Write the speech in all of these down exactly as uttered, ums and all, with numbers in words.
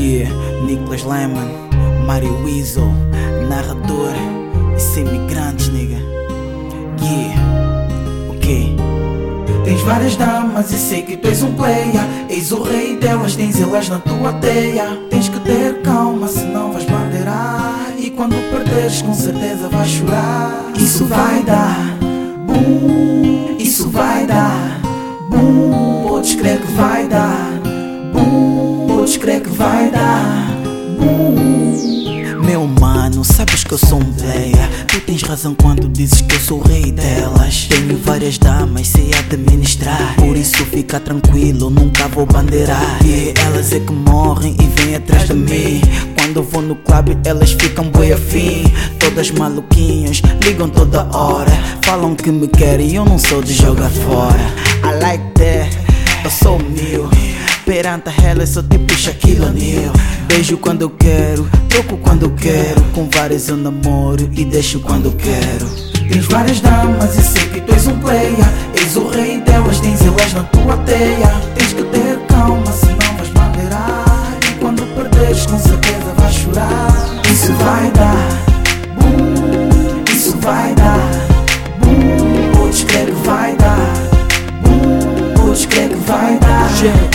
Yeah, Nicholas Lemon, Mario Weasel, narrador e semigrandes, nigga. Yeah, ok. Tens várias damas e sei que tu és um player. És o rei delas, tens elas na tua teia. Tens que ter calma, senão vais bandeirar. E quando perderes, com certeza vais chorar. Isso vai dar boom, isso vai dar boom. Podes crer que vai dar boom, podes crer que vai dar boom. Meu mano, sabes que eu sou um player. Tu tens razão quando dizes que eu sou o rei delas. Tenho várias damas, sei administrar. Por isso fica tranquilo, nunca vou bandeirar. E elas é que morrem e vêm atrás de mim. Quando eu vou no clube elas ficam bué afim. Todas maluquinhas, ligam toda hora. Falam que me querem e eu não sou de jogar fora. I like that, eu sou mil. Perante elas sou tipo Shaquille O'Neal. Beijo quando eu quero, troco quando eu quero. Com várias eu namoro e deixo quando eu quero. Tens várias damas e sei que tu és um player. És o rei delas, tens elas na tua teia. Tens que ter calma, senão vais bandeirar. E quando perderes, com certeza vais chorar. Isso vai dar boom, isso vai dar boom. Podes crer que vai dar boom, podes crer que vai dar.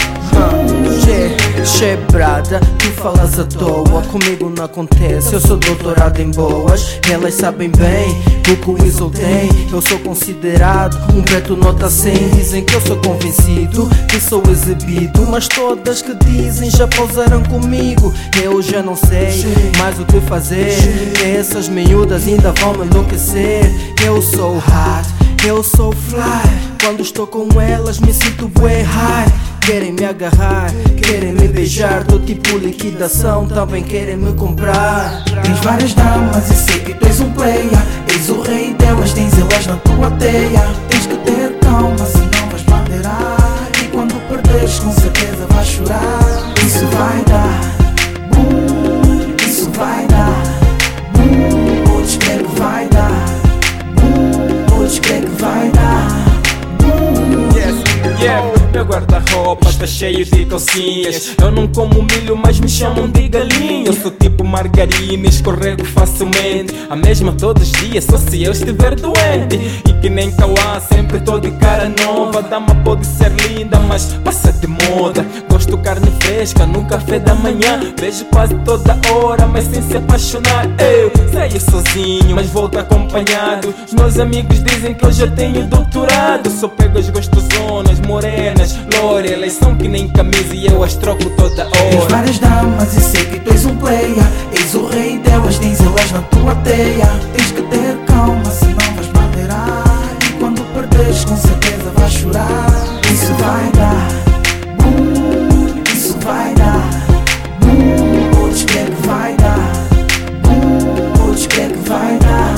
Chebrada, tu falas à toa, comigo não acontece, eu sou doutorado em boas. Elas sabem bem o que o Weasel tem. Eu sou considerado um preto nota cem. Dizem que eu sou convencido, que sou exibido, mas todas que dizem já pausaram comigo. Eu já não sei mais o que fazer. Essas miúdas ainda vão me enlouquecer. Eu sou hot, eu sou fly. Quando estou com elas me sinto bué high. Querem me agarrar, querem me beijar. Tô tipo liquidação, também querem me comprar. Tens várias damas e sei que tu és um player. És o rei delas, tens elas na tua teia. Tens que ter calma, senão vais bandeirar. E quando perderes, com certeza vais chorar. Isso vai dar boom, isso vai dar boom. Podes crer que vai dar boom, podes crer que vai dar boom. Yes, yeah. Meu guarda-roupa tá cheio de calcinhas. Eu não como milho, mas me chamam de galinha. Eu sou tipo margarina, escorrego facilmente. A mesma todos os dias, só se eu estiver doente. E que nem Cauã, sempre tô de cara nova. Dama pode ser linda, mas passa de moda. Gosto de carne fresca no café da manhã. Beijo quase toda hora, mas sem se apaixonar. Eu saio sozinho, mas volto acompanhado. Os meus amigos dizem que eu já tenho doutorado. Só pego as gostosonas, morenas, loira. Elas são que nem camisa e eu as troco toda hora. Tens várias damas e sei que tu és um player. És o rei delas, tens elas na tua teia. Tens que ter calma, senão vais bandeirar. E quando perderes, com certeza vais chorar. Isso vai dar boom, isso vai dar boom. Podes crer que vai dar boom, podes crer que vai dar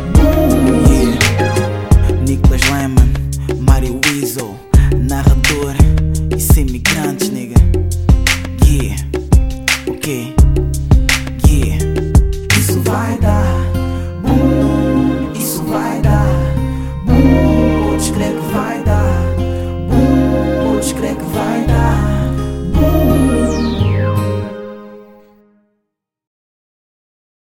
boom. Yeah, Nicholas Lemon, Mario Weasel, narrador